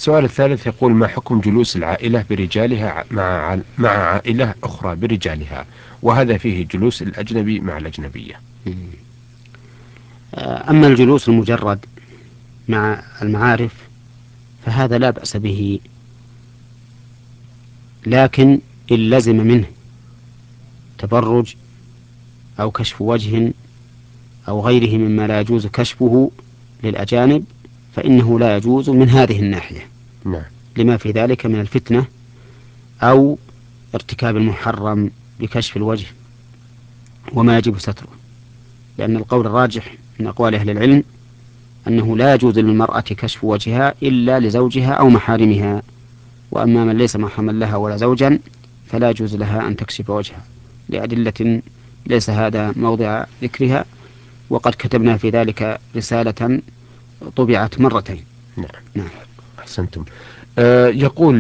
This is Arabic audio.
السؤال الثالث يقول: ما حكم جلوس العائلة برجالها مع عائلة أخرى برجالها، وهذا فيه جلوس الأجنبي مع الأجنبية؟ أما الجلوس المجرد مع المعارف فهذا لا بأس به، لكن إن لزم منه تبرج أو كشف وجه أو غيره مما لا يجوز كشفه للأجانب فإنه لا يجوز من هذه الناحية، نعم. لما في ذلك من الفتنة أو ارتكاب المحرم بكشف الوجه وما يجب ستره، لأن القول الراجح من أقوال أهل العلم أنه لا يجوز للمرأة كشف وجهها إلا لزوجها أو محارمها، وأما من ليس محرما لها ولا زوجا فلا يجوز لها أن تكشف وجهها لأدلة ليس هذا موضع ذكرها، وقد كتبنا في ذلك رسالة طبعت مرتين. نعم. نعم. أحسنتم. يقول